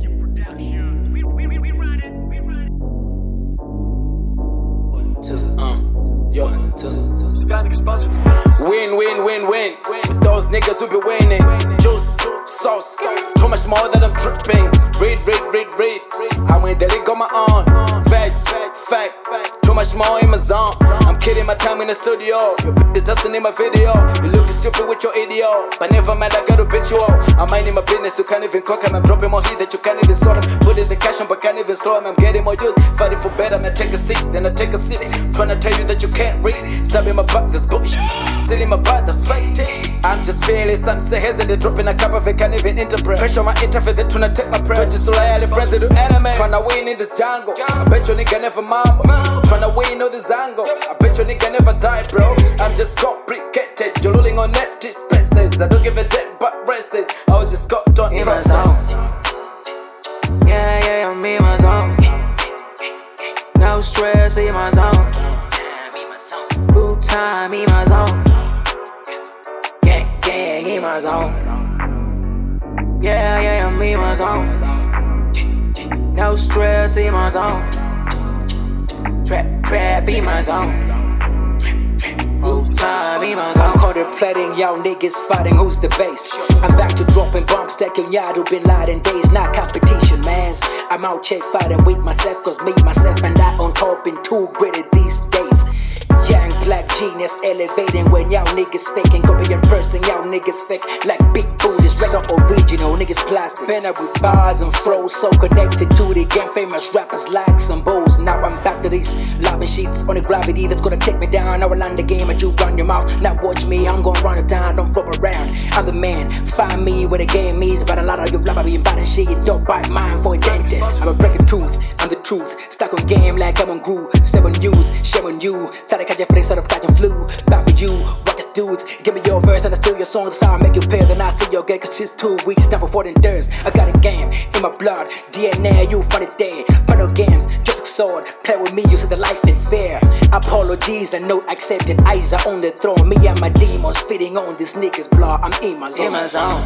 Win, win, win, win. With those niggas who be winning. Juice, sauce, too much more that I'm dripping. Read. I went the league on my own. Fact, too much more in my zone. I'm kidding my time in the studio. Your bitch is just in my video. You looking stupid with your idiot, but never mind, I gotta bitch you up. I'm minding my business, you can't even cook him. I'm dropping more heat that you can't even store him. Putting the cash on, but can't even store him. I'm getting more youth, fighting for better. Man, take a seat, then I take a seat. Trying to tell you that you can't read. Stabbing my butt, that's bullshit. Sitting my butt, that's fake tape. I'm just feeling something, say hesitate. Dropping a cup of it, can't even interpret. Pressure my interface, they tryna take my prayer. Just loyal friends, they do anime. Tryna win in this jungle. I bet your nigga never mambo. Tryna win on this angle. I bet your nigga never died, bro. I'm just complicated. You're lolling on empty spaces. I don't give a damn but races. I was just got done process. Yeah, I'm in my zone. No stress in my zone. Full time in my zone. Gang in my zone. Yeah, I'm in my zone. No stress in my zone. Trap in my zone. Time in my zone. I'm contemplating y'all niggas fighting who's the best. I'm back to dropping bombs, stacking Yadu Bin Laden days, not competition, mans. I'm out check fighting with myself, cause me, myself, and I on top in too greater these days. Young black genius elevating when y'all niggas faking. Copying person, y'all niggas fake like big booties. So original, niggas plastic. Pen up with bars and throws, so connected to the game. Famous rappers like some bulls. Now I'm back to these lobbing sheets on the gravity that's gonna take me down. Now I land the game and you run your mouth. Now watch me, I'm gonna run it down, don't flop around. I'm the man, find me where the game is. But a lot of you blabber being bad and shit. Don't bite mine for a dentist. I'm a breaking tooth, I'm the truth. Stuck on game like I'm on groove. 7 news, share on you. Started catching flicks out of catching flu. Back for you, rockets dudes. Give me your verse and I steal your songs. That's how I make you pay. Then I see your get, cause it's 2 weeks, time for 14 days. I got a game in my blood, DNA, you find it there. Battle games, just a sword. Play with me, you see the life ain't fair. Apologies and no accepted. Eyes are on the throne. Me and my demons feeding on this niggas blood. I'm in my zone. In my zone.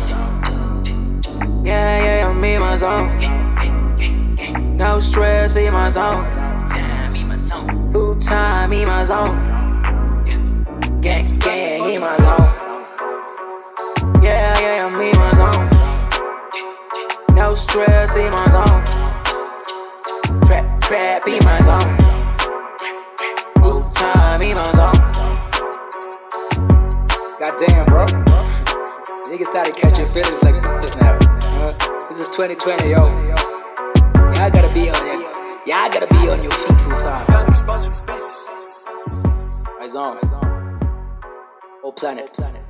Yeah, I'm in my zone. No stress in my zone. Full time in my zone. Gang in my zone. Yeah, I'm in my zone. No stress in my zone. Trap in my zone. Full time in my zone. Goddamn, bro. Niggas started catching feelings like this now. This is 2020, yo. Y'all gotta be on it. Y'all gotta be on your feet full time. My zone. Whole planet.